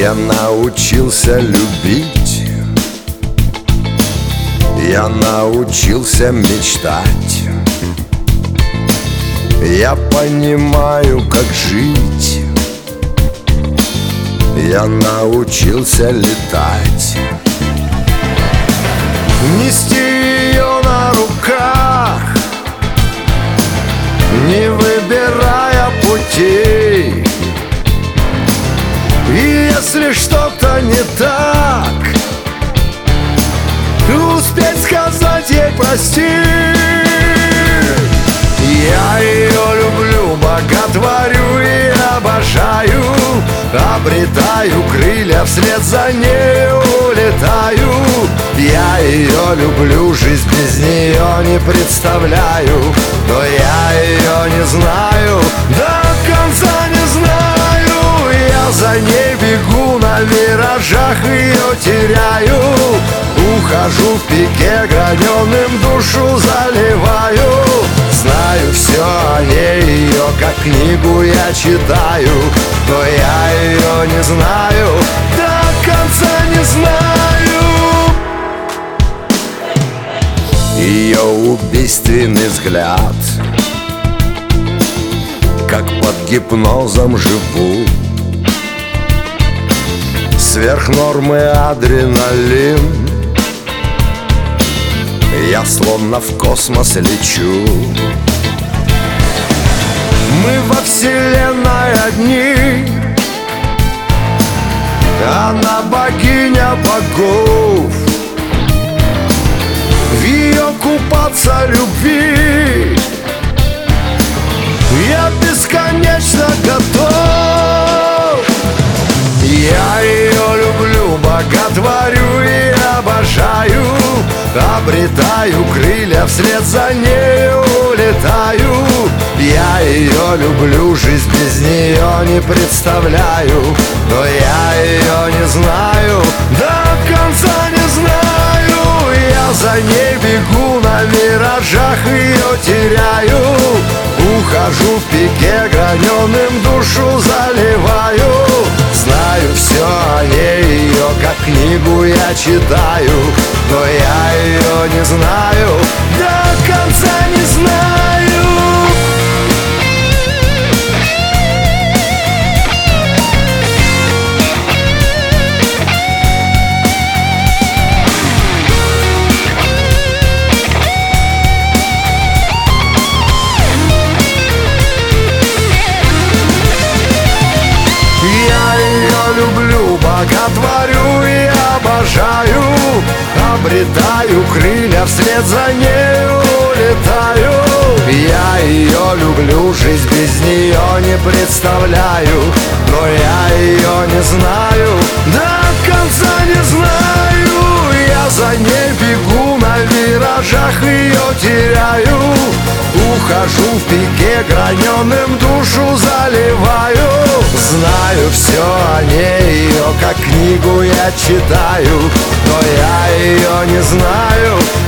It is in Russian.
Я научился любить, я научился мечтать, я понимаю, как жить, я научился летать, нести ее на руках, не выбирая путей. И если что-то не так, успеть сказать ей прости. Я ее люблю, боготворю и обожаю, обретаю крылья, вслед за нею улетаю. Я ее люблю, жизнь без нее не представляю, но я ее не знаю, до конца не знаю. Я за ней бегу, на виражах ее теряю, ухожу в пике, граненым душу заливаю. Знаю все о ней, ее как книгу я читаю, но я ее не знаю, до конца не знаю. Ее убийственный взгляд, как под гипнозом живу, сверх нормы адреналин, я словно в космос лечу. Мы во вселенной одни, она богиня богов. В ее купаться любви я бесконечно готов. Я ее люблю, боготворю и обожаю, обретаю крылья, вслед за нею улетаю. Я ее люблю, жизнь без нее не представляю, но я ее не знаю, до конца не знаю. Я за ней бегу, на виражах ее теряю, ухожу в пике, граненым душу заливаю. Знаю все о ней, ее как книгу я читаю, но я ее не знаю, до конца не знаю. Боготворю и обожаю, обретаю крылья, вслед за нею улетаю. Я ее люблю, жизнь без нее не представляю, но я ее не знаю, до конца не знаю. Я за ней бегу, на виражах ее теряю, ухожу в пике, граненым душу заливаю. Знаю все о ней, ее как книгу я читаю, но я ее не знаю,